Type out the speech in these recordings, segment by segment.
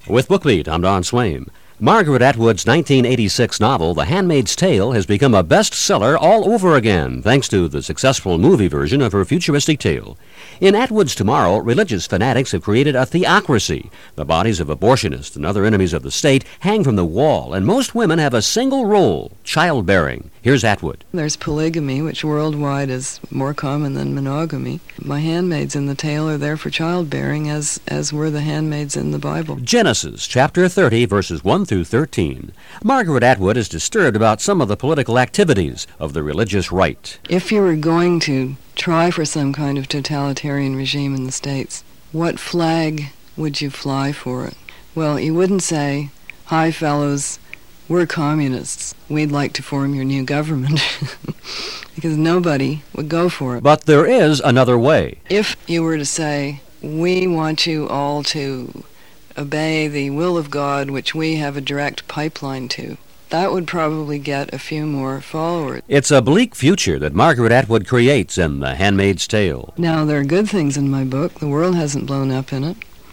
With BookBeat, I'm Don Swaim. Margaret Atwood's 1986 novel, The Handmaid's Tale, has become a bestseller all over again, thanks to the successful movie version of her futuristic tale. In Atwood's Tomorrow, religious fanatics have created a theocracy. The bodies of abortionists and other enemies of the state hang from the wall, and most women have a single role, childbearing. Here's Atwood. There's polygamy, which worldwide is more common than monogamy. My handmaids in the tale are there for childbearing, as were the handmaids in the Bible. Genesis, chapter 30, verses 1 through 13. Margaret Atwood is disturbed about some of the political activities of the religious right. If you were going to try for some kind of totalitarian regime in the States, what flag would you fly for it? Well, you wouldn't say, "Hi, fellows, we're communists. We'd like to form your new government," because nobody would go for it. But there is another way. If you were to say, "We want you all to obey the will of God, which we have a direct pipeline to," that would probably get a few more followers. It's a bleak future that Margaret Atwood creates in The Handmaid's Tale. Now, there are good things in my book. The world hasn't blown up in it.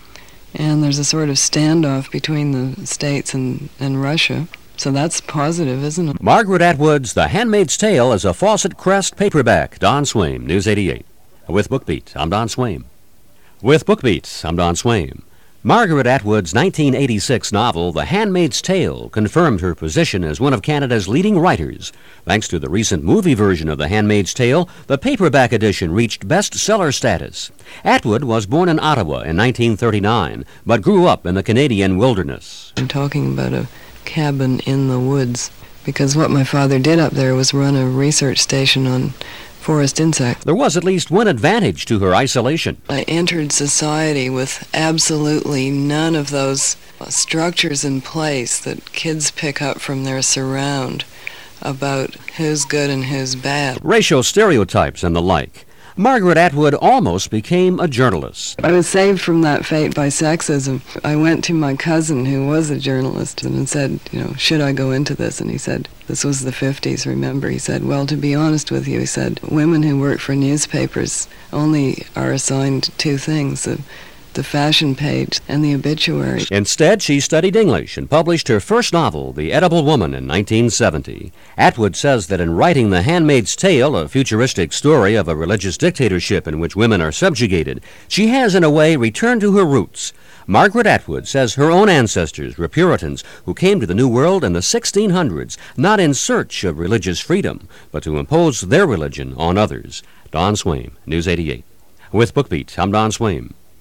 And there's a sort of standoff between the States and Russia. So that's positive, isn't it? Margaret Atwood's The Handmaid's Tale is a Fawcett Crest paperback. Don Swaim, News 88. With BookBeat, I'm Don Swaim. With BookBeat, I'm Don Swaim. Margaret Atwood's 1986 novel, The Handmaid's Tale, confirmed her position as one of Canada's leading writers. Thanks to the recent movie version of The Handmaid's Tale, the paperback edition reached bestseller status. Atwood was born in Ottawa in 1939, but grew up in the Canadian wilderness. I'm talking about a cabin in the woods, because what my father did up there was run a research station on forest insects. There was at least one advantage to her isolation. I entered society with absolutely none of those structures in place that kids pick up from their surround about who's good and who's bad. Racial stereotypes and the like. Margaret Atwood almost became a journalist. I was saved from that fate by sexism. I went to my cousin, who was a journalist, and said, should I go into this? And he said, this was the 50s, remember? He said, well, to be honest with you, he said, women who work for newspapers only are assigned two things, the fashion page and the obituary. Instead, she studied English and published her first novel, The Edible Woman, in 1970. Atwood says that in writing The Handmaid's Tale, a futuristic story of a religious dictatorship in which women are subjugated, she has, in a way, returned to her roots. Margaret Atwood says her own ancestors were Puritans who came to the New World in the 1600s, not in search of religious freedom, but to impose their religion on others. Don Swaim, News 88. With BookBeat, I'm Don Swaim.